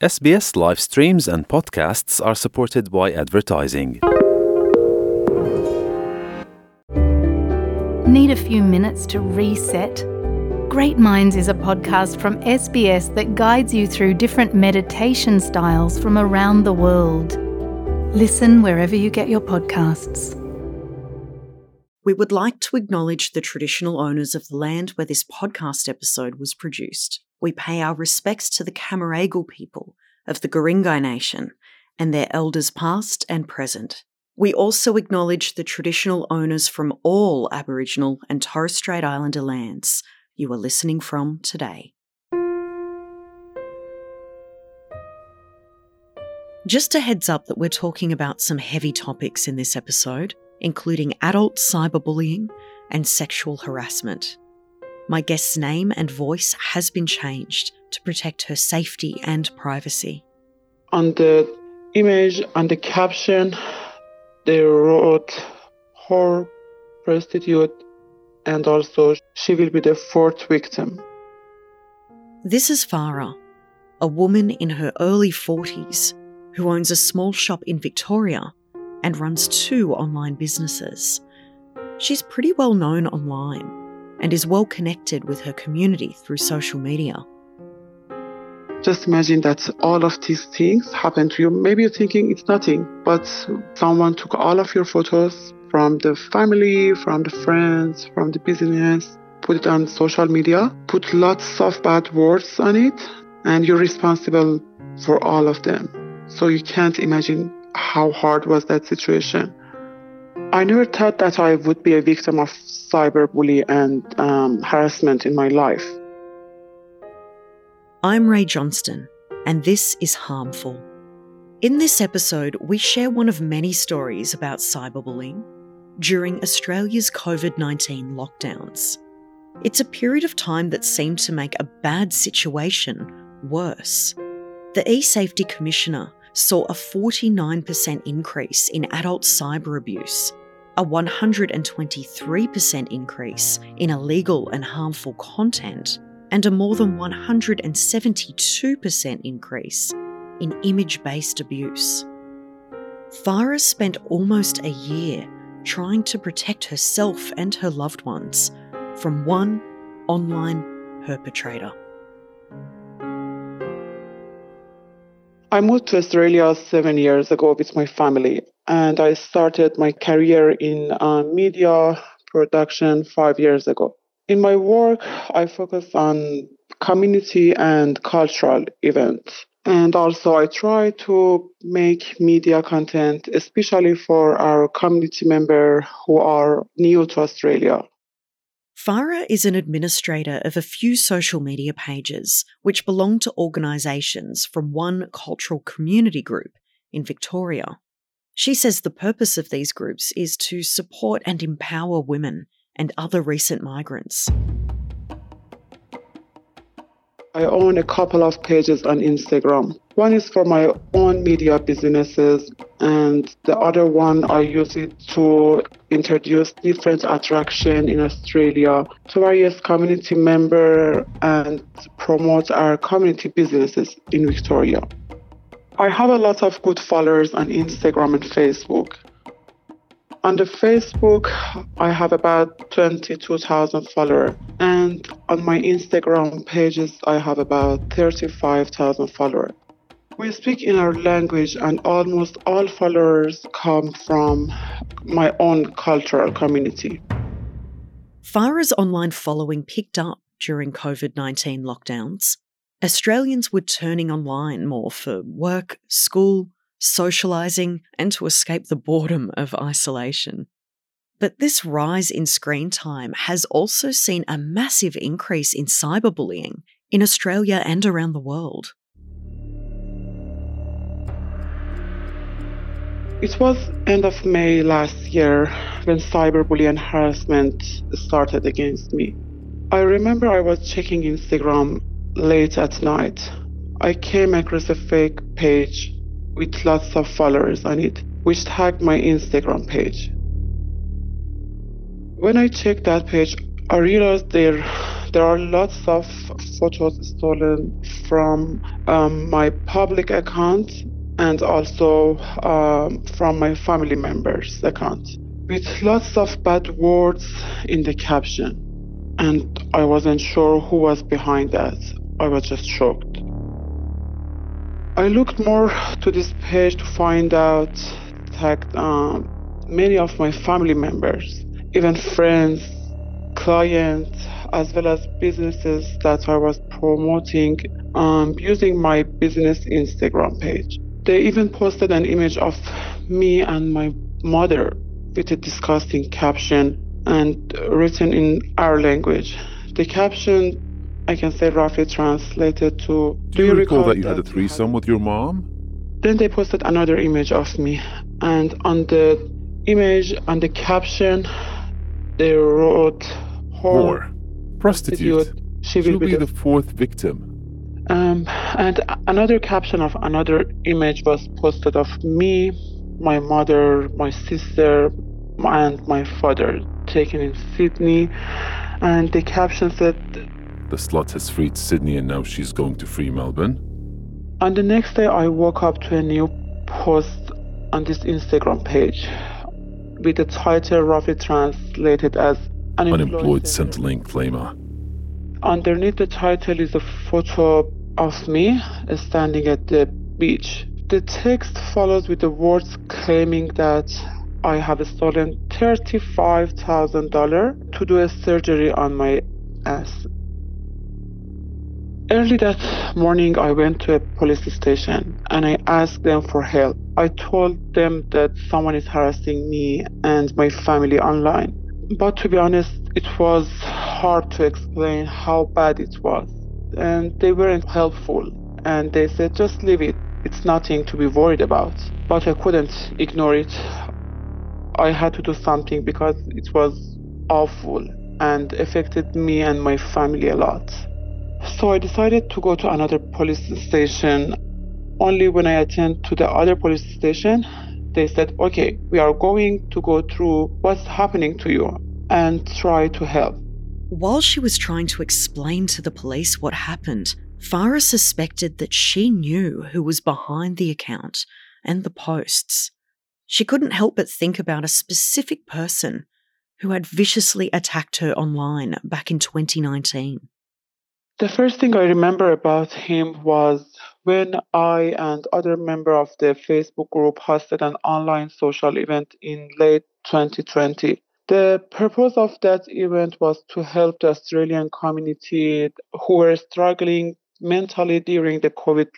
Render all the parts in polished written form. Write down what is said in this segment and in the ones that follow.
SBS live streams and podcasts are supported by advertising. Need a few minutes to reset? Great Minds is a podcast from SBS that guides you through different meditation styles from around the world. Listen wherever you get your podcasts. We would like to acknowledge the traditional owners of the land where this podcast episode was produced. We pay our respects to the Cammeraygal people of the Guringai Nation and their elders past and present. We also acknowledge the traditional owners from all Aboriginal and Torres Strait Islander lands you are listening from today. Just a heads up that we're talking about some heavy topics in this episode, including adult cyberbullying and sexual harassment. My guest's name and voice has been changed to protect her safety and privacy. On the image, on the caption, they wrote whore, prostitute, and also she will be the fourth victim. This is Farah, a woman in her early 40s who owns a small shop in Victoria and runs 2 online businesses. She's pretty well known online and is well connected with her community through social media. Just imagine that all of these things happen to you. Maybe you're thinking it's nothing, but someone took all of your photos from the family, from the friends, from the business, put it on social media, put lots of bad words on it, and you're responsible for all of them. So you can't imagine how hard was that situation. I never thought that I would be a victim of cyberbullying and harassment in my life. I'm Ray Johnston, and this is Harmful. In this episode, we share one of many stories about cyberbullying during Australia's COVID-19 lockdowns. It's a period of time that seemed to make a bad situation worse. The eSafety Commissioner saw a 49% increase in adult cyber abuse, a 123% increase in illegal and harmful content, and a more than 172% increase in image-based abuse. Farah spent almost a year trying to protect herself and her loved ones from one online perpetrator. I moved to Australia 7 years ago with my family, and I started my career in media production 5 years ago. In my work, I focus on community and cultural events. And also I try to make media content, especially for our community members who are new to Australia. Farah is an administrator of a few social media pages which belong to organisations from one cultural community group in Victoria. She says the purpose of these groups is to support and empower women and other recent migrants. I own a couple of pages on Instagram. One is for my own media businesses, and the other one I use it to introduce different attractions in Australia to various community members and promote our community businesses in Victoria. I have a lot of good followers on Instagram and Facebook. On the Facebook, I have about 22,000 followers, and on my Instagram pages, I have about 35,000 followers. We speak in our language, and almost all followers come from my own cultural community. Farah's online following picked up during COVID-19 lockdowns. Australians were turning online more for work, school, socialising, and to escape the boredom of isolation. But this rise in screen time has also seen a massive increase in cyberbullying in Australia and around the world. It was end of May last year when cyberbullying and harassment started against me. I remember I was checking Instagram late at night. I came across a fake page with lots of followers on it, which tagged my Instagram page. When I checked that page, I realized There are lots of photos stolen from my public account and also from my family members' account, with lots of bad words in the caption. And I wasn't sure who was behind that. I was just shocked. I looked more to this page to find out tagged many of my family members, even friends, clients, as well as businesses that I was promoting using my business Instagram page. They even posted an image of me and my mother with a disgusting caption and written in our language. The caption, I can say roughly translated to... Do you recall that you had a threesome with your mom? Then they posted another image of me, and on the image, on the caption, they wrote Whore. Prostitute. She'll be the fourth victim. And another caption of another image was posted of me, my mother, my sister, and my father, taken in Sydney. And the caption said, "The slut has freed Sydney and now she's going to free Melbourne." On the next day, I woke up to a new post on this Instagram page with the title roughly translated as Unemployed Centrelink Claimer. Underneath the title is a photo of me standing at the beach. The text follows with the words claiming that I have stolen $35,000 to do a surgery on my ass. Early that morning, I went to a police station and I asked them for help. I told them that someone is harassing me and my family online. But to be honest, it was hard to explain how bad it was. And they weren't helpful. And they said, just leave it. It's nothing to be worried about. But I couldn't ignore it. I had to do something because it was awful and affected me and my family a lot. So I decided to go to another police station. Only when I attended to the other police station, they said, okay, we are going to go through what's happening to you and try to help. While she was trying to explain to the police what happened, Farah suspected that she knew who was behind the account and the posts. She couldn't help but think about a specific person who had viciously attacked her online back in 2019. The first thing I remember about him was when I and other members of the Facebook group hosted an online social event in late 2020. The purpose of that event was to help the Australian community who were struggling mentally during the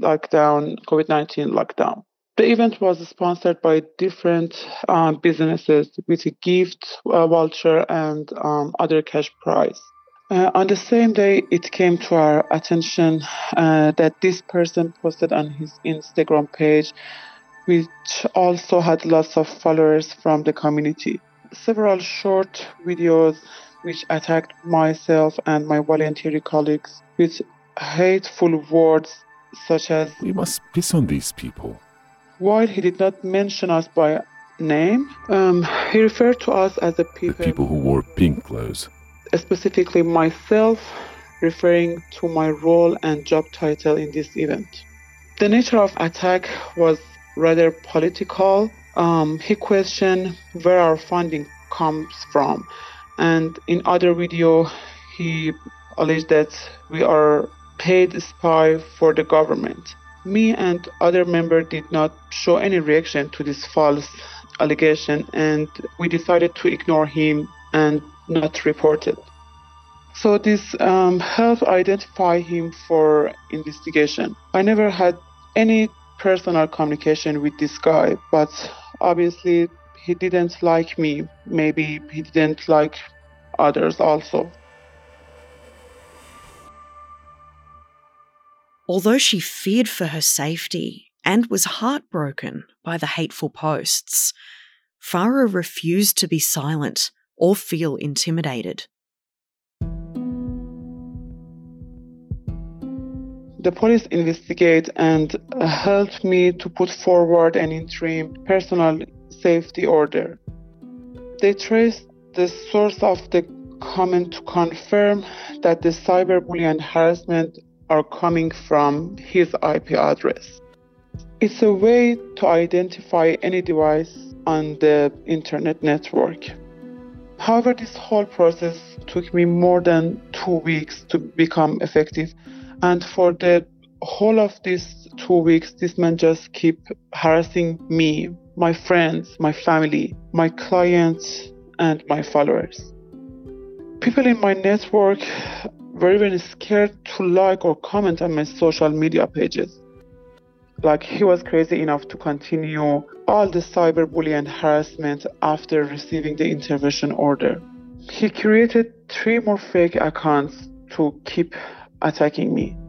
COVID-19 lockdown. The event was sponsored by different businesses with a gift voucher and other cash prize. On the same day, it came to our attention that this person posted on his Instagram page, which also had lots of followers from the community, several short videos which attacked myself and my voluntary colleagues with hateful words such as, "We must piss on these people." While he did not mention us by name, he referred to us as the people who wore pink clothes. Specifically myself, referring to my role and job title in this event. The nature of attack was rather political. He questioned where our funding comes from, and in other video, he alleged that we are paid spy for the government. Me and other members did not show any reaction to this false allegation, and we decided to ignore him and not report it. So this helped identify him for investigation. I never had any personal communication with this guy, but obviously he didn't like me. Maybe he didn't like others also. Although she feared for her safety and was heartbroken by the hateful posts, Farah refused to be silent or feel intimidated. The police investigate and helped me to put forward an interim personal safety order. They traced the source of the comment to confirm that the cyberbullying and harassment are coming from his IP address. It's a way to identify any device on the internet network. However, this whole process took me more than 2 weeks to become effective. And for the whole of these 2 weeks, this man just keep harassing me, my friends, my family, my clients, and my followers. People in my network were even scared to like or comment on my social media pages. Like, he was crazy enough to continue all the cyberbullying and harassment after receiving the intervention order. He created 3 more fake accounts to keep attacking me.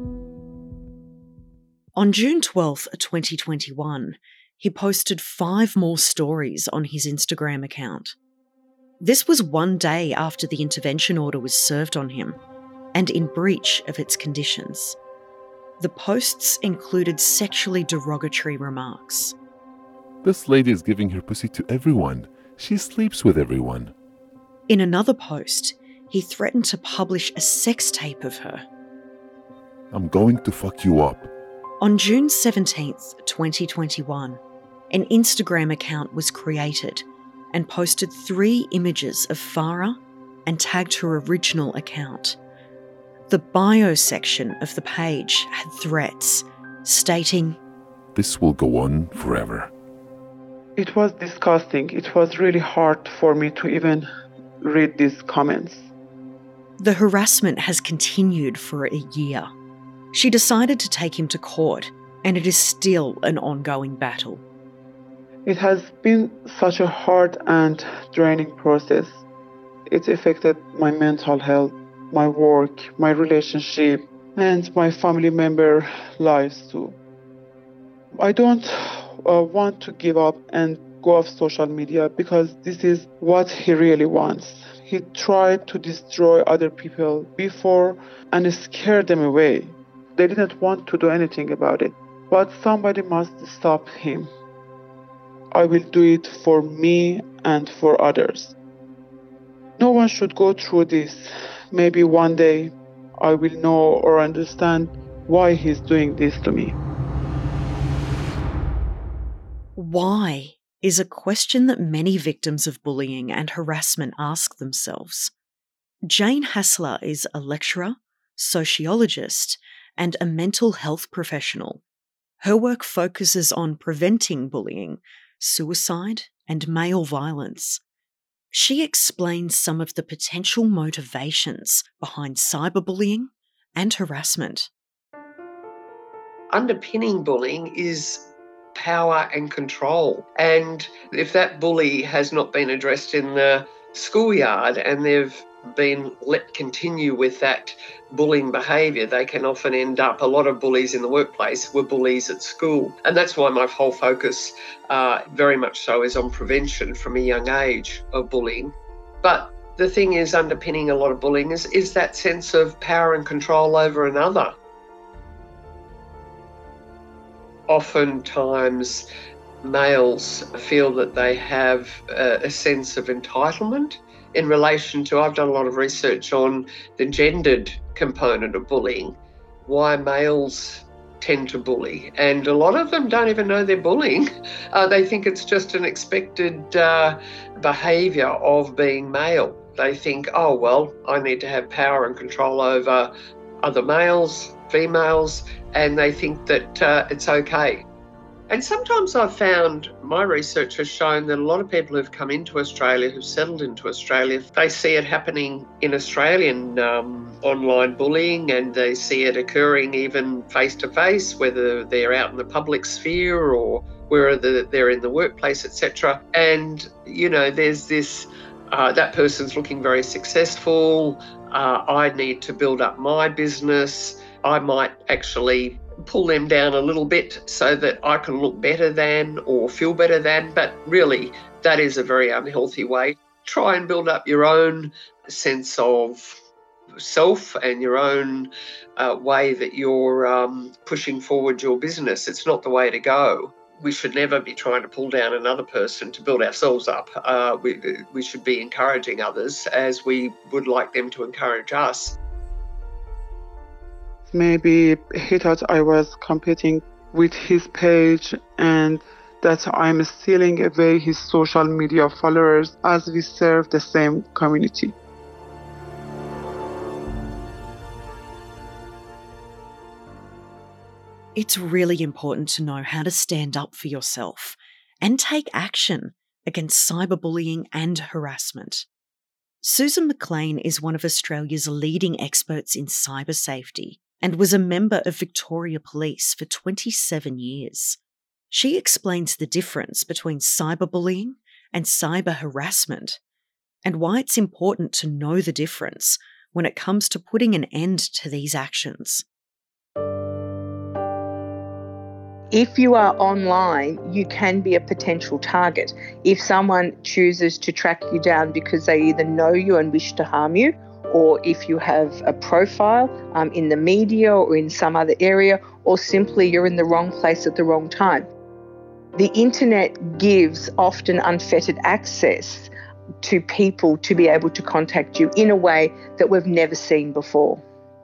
On June 12, 2021, he posted 5 more stories on his Instagram account. This was 1 day after the intervention order was served on him, and in breach of its conditions. The posts included sexually derogatory remarks. This lady is giving her pussy to everyone. She sleeps with everyone. In another post, he threatened to publish a sex tape of her. I'm going to fuck you up. On June 17th, 2021, an Instagram account was created and posted 3 images of Farah and tagged her original account. The bio section of the page had threats stating, "This will go on forever." It was disgusting. It was really hard for me to even read these comments. The harassment has continued for a year. She decided to take him to court, and it is still an ongoing battle. It has been such a hard and draining process. It affected my mental health, my work, my relationship, and my family member lives too. I don't want to give up and go off social media because this is what he really wants. He tried to destroy other people before and scare them away. They didn't want to do anything about it, but somebody must stop him. I will do it for me and for others. No one should go through this. Maybe one day I will know or understand why he's doing this to me. Why is a question that many victims of bullying and harassment ask themselves. Jane Hassler is a lecturer, sociologist, and a mental health professional. Her work focuses on preventing bullying, suicide, and male violence. She explains some of the potential motivations behind cyberbullying and harassment. Underpinning bullying is power and control. And if that bully has not been addressed in the schoolyard and they've been let continue with that bullying behaviour, they can often end up, a lot of bullies in the workplace were bullies at school. And that's why my whole focus very much so is on prevention from a young age of bullying. But the thing is, underpinning a lot of bullying is that sense of power and control over another. Oftentimes, males feel that they have a sense of entitlement in relation to, I've done a lot of research on the gendered component of bullying, why males tend to bully. And a lot of them don't even know they're bullying. They think it's just an expected behaviour of being male. They think, oh, well, I need to have power and control over other males, females, and they think that it's okay. And sometimes I've found, my research has shown that a lot of people who've come into Australia, who've settled into Australia, they see it happening in Australian online bullying, and they see it occurring even face-to-face, whether they're out in the public sphere or whether they're in the workplace, etc. And, you know, there's this, that person's looking very successful, I need to build up my business, I might actually pull them down a little bit so that I can look better than or feel better than, but really that is a very unhealthy way. Try and build up your own sense of self and your own way that you're pushing forward your business. It's not the way to go. we should never be trying to pull down another person to build ourselves up. We should be encouraging others as we would like them to encourage us. Maybe he thought I was competing with his page and that I'm stealing away his social media followers as we serve the same community. It's really important to know how to stand up for yourself and take action against cyberbullying and harassment. Susan McLean is one of Australia's leading experts in cyber safety and was a member of Victoria Police for 27 years. She explains the difference between cyberbullying and cyber harassment and why it's important to know the difference when it comes to putting an end to these actions. If you are online, you can be a potential target. If someone chooses to track you down because they either know you and wish to harm you, or if you have a profile in the media or in some other area, or simply you're in the wrong place at the wrong time. The internet gives often unfettered access to people to be able to contact you in a way that we've never seen before.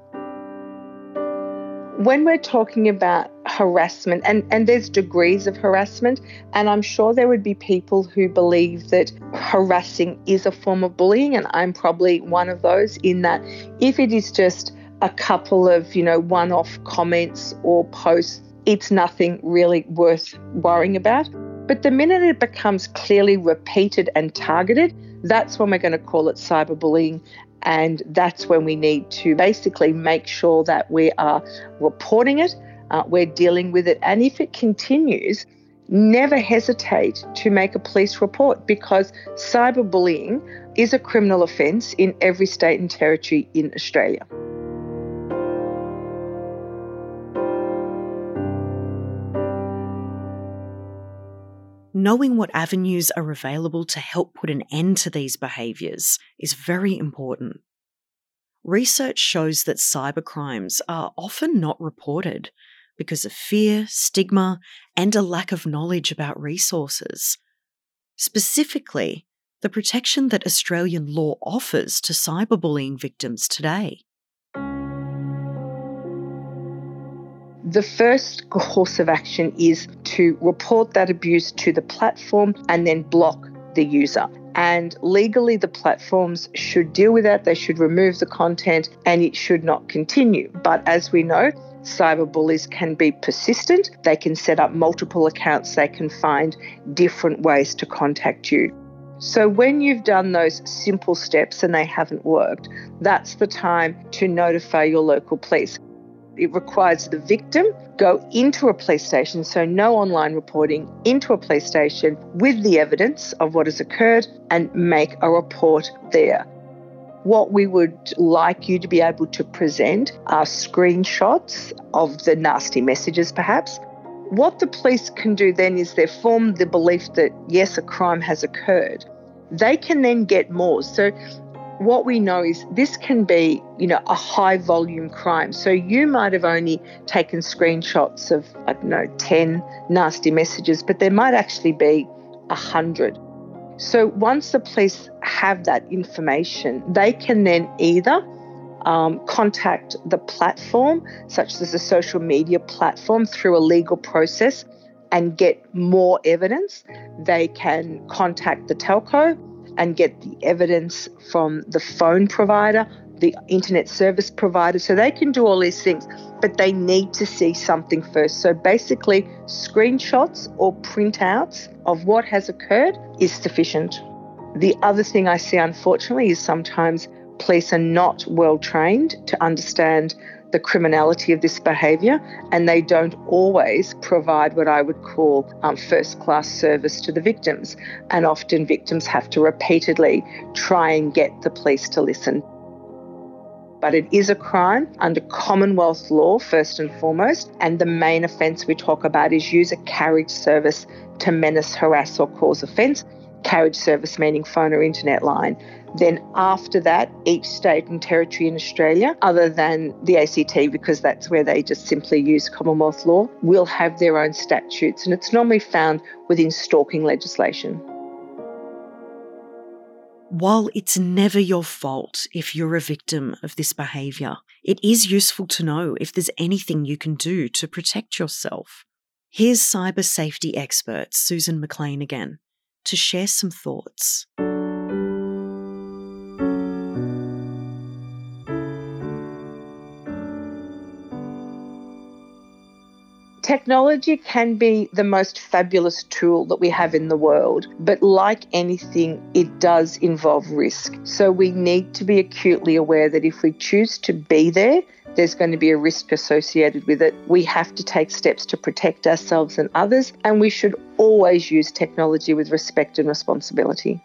When we're talking about harassment, and there's degrees of harassment, and I'm sure there would be people who believe that harassing is a form of bullying, and I'm probably one of those, in that if it is just a couple of, one-off comments or posts, it's nothing really worth worrying about. But the minute it becomes clearly repeated and targeted, that's when we're going to call it cyberbullying. And that's when we need to basically make sure that we are reporting it, we're dealing with it. And if it continues, never hesitate to make a police report, because cyberbullying is a criminal offence in every state and territory in Australia. Knowing what avenues are available to help put an end to these behaviours is very important. Research shows that cybercrimes are often not reported because of fear, stigma, and a lack of knowledge about resources. Specifically, the protection that Australian law offers to cyberbullying victims today. The first course of action is to report that abuse to the platform and then block the user. And legally, the platforms should deal with that. They should remove the content and it should not continue. But as we know, cyberbullies can be persistent. They can set up multiple accounts. They can find different ways to contact you. So when you've done those simple steps and they haven't worked, that's the time to notify your local police. It requires the victim go into a police station, so no online reporting, into a police station with the evidence of what has occurred and make a report there. What we would like you to be able to present are screenshots of the nasty messages perhaps. What the police can do then is they form the belief that, yes, a crime has occurred. They can then get more. So what we know is this can be, a high volume crime. So you might have only taken screenshots of, 10 nasty messages, but there might actually be 100. So once the police have that information, they can then either contact the platform, such as a social media platform, through a legal process and get more evidence. They can contact the telco and get the evidence from the phone provider, the internet service provider. So they can do all these things, but they need to see something first. So basically, screenshots or printouts of what has occurred is sufficient. The other thing I see, unfortunately, is sometimes police are not well trained to understand the criminality of this behaviour, and they don't always provide what I would call first-class service to the victims. And often victims have to repeatedly try and get the police to listen. But it is a crime under Commonwealth law, first and foremost, and the main offence we talk about is user carriage service to menace, harass or cause offence. Carriage service meaning phone or internet line. Then after that, each state and territory in Australia, other than the ACT, because that's where they just simply use Commonwealth law, will have their own statutes. And it's normally found within stalking legislation. While it's never your fault if you're a victim of this behaviour, it is useful to know if there's anything you can do to protect yourself. Here's cyber safety expert Susan McLean again to share some thoughts. Technology can be the most fabulous tool that we have in the world, but like anything, it does involve risk. So we need to be acutely aware that if we choose to be there, there's going to be a risk associated with it. We have to take steps to protect ourselves and others, and we should always use technology with respect and responsibility.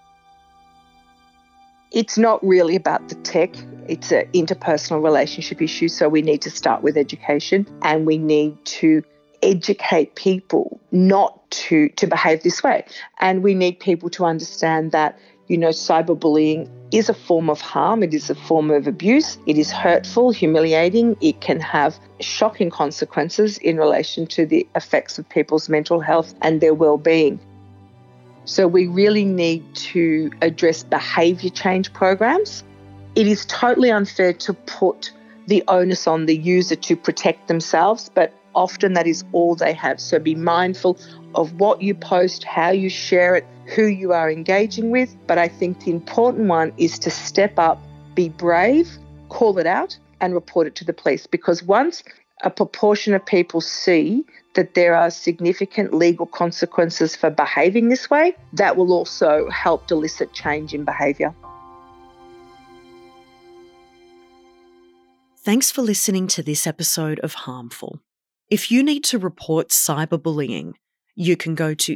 It's not really about the tech. It's an interpersonal relationship issue, so we need to start with education, and we need to educate people not to behave this way. And we need people to understand that, cyberbullying is a form of harm. It is a form of abuse. It is hurtful, humiliating. It can have shocking consequences in relation to the effects of people's mental health and their well-being. So we really need to address behaviour change programs. It is totally unfair to put the onus on the user to protect themselves, but often that is all they have. So be mindful of what you post, how you share it, who you are engaging with. But I think the important one is to step up, be brave, call it out and report it to the police. Because once a proportion of people see that there are significant legal consequences for behaving this way, that will also help to elicit change in behaviour. Thanks for listening to this episode of Harmful. If you need to report cyberbullying, you can go to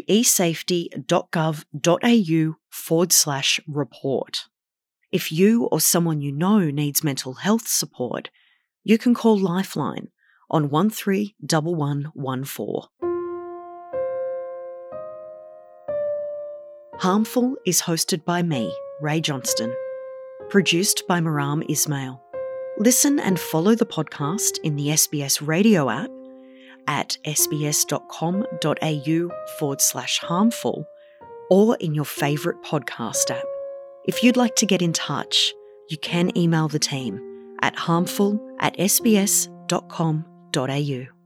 esafety.gov.au/report. If you or someone you know needs mental health support, you can call Lifeline on 131114. Harmful is hosted by me, Ray Johnston. Produced by Maram Ismail. Listen and follow the podcast in the SBS radio app at sbs.com.au/harmful or in your favourite podcast app. If you'd like to get in touch, you can email the team at harmful@sbs.com.au.